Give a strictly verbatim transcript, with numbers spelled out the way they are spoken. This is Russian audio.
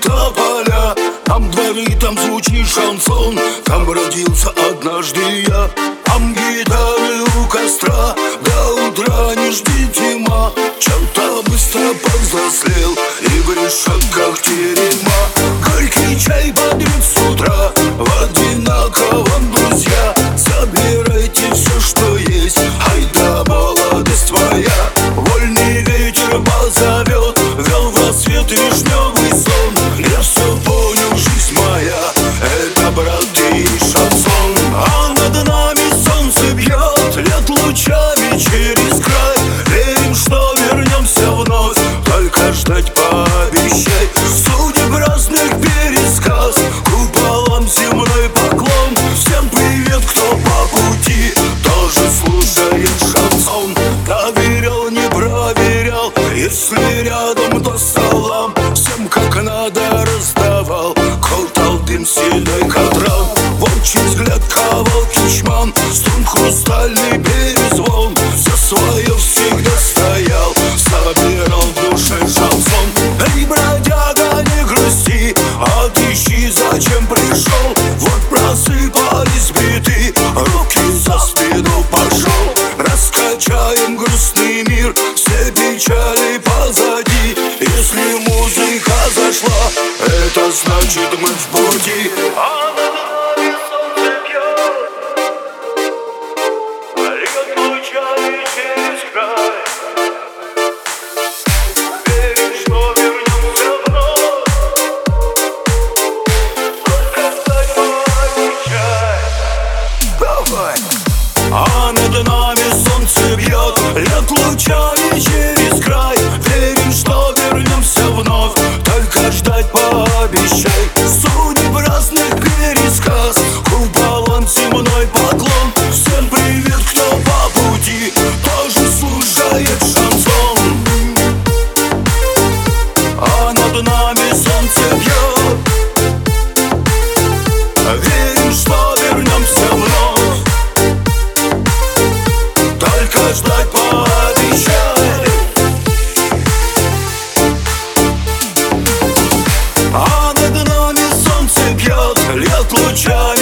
тополя. Там дворы, там звучит шансон, там родился однажды я. Там гитары у костра, до утра не жди тьма. Чем-то быстро повзрослел и грешат как терема. Горький чай бодрит с утра, в одинаковом друзья. Забирайте все, что есть, ай да молодость твоя. Вольный ветер позовет, вел в рассвет вишневый сон. Я все понял, жизнь моя, это, брат, и шансон. А над нами солнце бьет, лет лучами через край. Верим, что вернемся вновь, только ждать пообещай. Судеб разных пересказ, куполам земной поклон. Всем привет, кто по пути тоже слушает шансон. Доверял, не проверял, если рядом, то салам. Всем как надо раздавал, колтал дым седой катран. Волчий взгляд ковал кичман, струн хрустальный перезвон. За свое всегда стоял, собирал в душе шансон. Эй, бродяга, не грусти, отыщи, зачем пришел. Вот просыпались биты, руки за спину пошел. Раскачаем грустный мир, все печали позади. Если музыка зашла, это значит мы в пути. А над нами солнце бьет, льет лучами через край. Верим, что вернемся вновь, только дай пообещай. Давай! А над нами солнце бьет, льет лучами через край. Верим, что вернемся вновь, только ждать пообещай. Судеб разных пересказ, куполам земной поклон. Всем привет, кто по пути тоже слушает шансон. А над нами солнце бьет, верим, что вернемся вновь, только ждать пообещай. А над нами солнце бьет, льет лучами